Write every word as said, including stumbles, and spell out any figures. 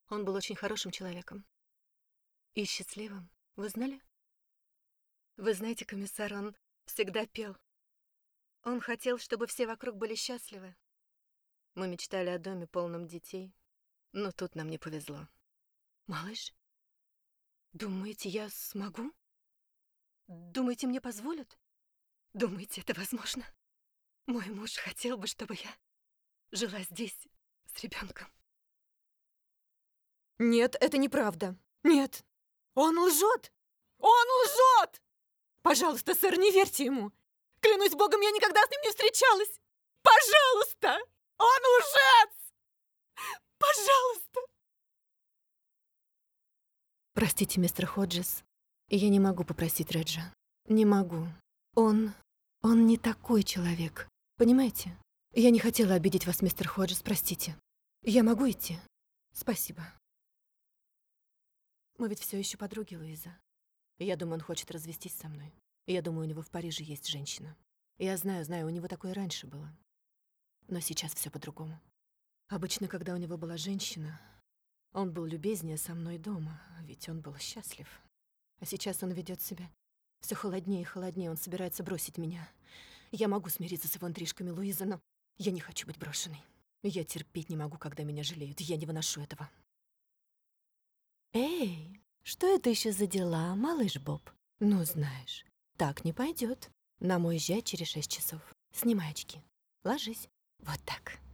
Он был очень хорошим человеком. И счастливым. Вы знали? Вы знаете, комиссар, он всегда пел. Он хотел, чтобы все вокруг были счастливы. Мы мечтали о доме, полном детей. Но тут нам не повезло. Малыш, думаете, я смогу? Думаете, мне позволят? Думаете, это возможно? Мой муж хотел бы, чтобы я жила здесь с ребенком. Нет, это неправда. Нет. Он лжет. Он лжет! Пожалуйста, сэр, не верьте ему. Клянусь богом, я никогда с ним не встречалась. Пожалуйста! Он лжец! Пожалуйста! Простите, мистер Ходжес, я не могу попросить Реджа. Не могу. Он... он не такой человек. Понимаете? Я не хотела обидеть вас, мистер Ходжес, простите. Я могу идти? Спасибо. Мы ведь все еще подруги, Луиза. Я думаю, он хочет развестись со мной. Я думаю, у него в Париже есть женщина. Я знаю, знаю, у него такое раньше было. Но сейчас все по-другому. Обычно, когда у него была женщина, он был любезнее со мной дома, ведь он был счастлив. А сейчас он ведет себя все холоднее и холоднее, он собирается бросить меня. Я могу смириться с его интрижками, Луиза, но я не хочу быть брошенной. Я терпеть не могу, когда меня жалеют. Я не выношу этого. Эй, что это еще за дела, малыш Боб? Ну, знаешь, так не пойдет. Нам уезжать через шесть часов. Снимай очки. Ложись. Вот так.